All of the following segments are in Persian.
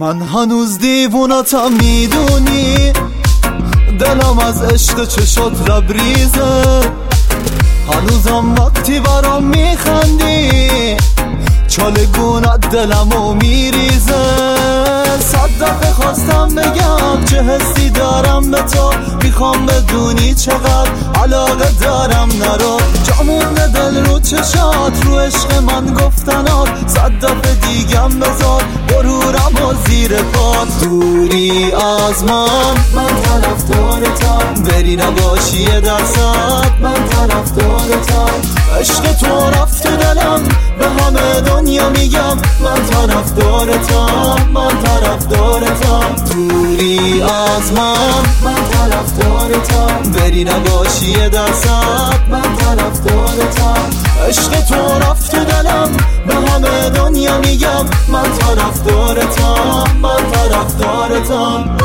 من هنوز دیوونتم میدونی، دلم از عشق چشات لبریزه. هنوزم وقتی برام میخندی چالگونت دلمو میریزه. 100 دفعه خواستم بگم چه حسی دارم به تو، میخوام بدونی چقدر علاقه دارم. نرو جامون دل رو چشات، رو عشق من گفتنات. 100 دفعه دیگم بذار غرورم و زیر پات. دوری از من طرفدارتم، بری نباشی یه درصد من طرفدارتم. عشق تو رفت تو دلم، به همه دنیا میگم من طرفدارتم، من طرفدارتم. دوری از من طرفدارتم، بری نباشی یه درصد من طرفدارتم. عشق تو رفت تو دلم، به همه دنیا میگم من طرفدارتم، من طرفدارتم.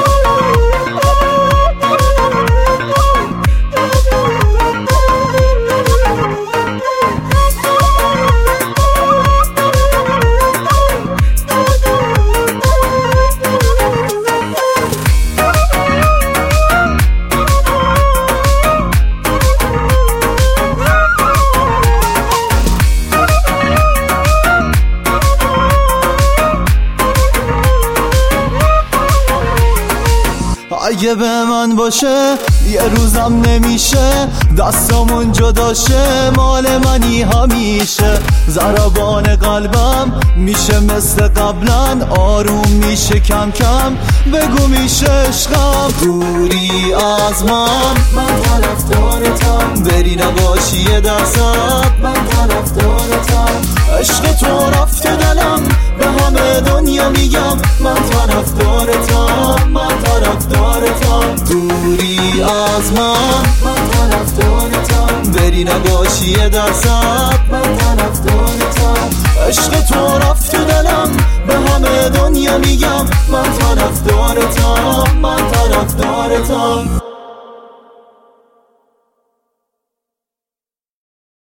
اگه به من باشه یه روزم نمیشه، دستامون جداشه مال منی همیشه. ضربان قلبم میشه مثل قبلا، آروم میشه کم کم، بگو میشه عشقم. دوری از من طرفدارتم، بری نباشی یه درصد من طرفدارتم. عشق تو رفت تو دلم، به همه دنیا میگم من طرفدارتم، من طرفدارتم. دوری از من طرفدارتم، بری نباشی یه درصد من طرفدارتم. عشق تو رفت تو دلم، به همه دنیا میگم من طرفدارتم، من طرفدارتم.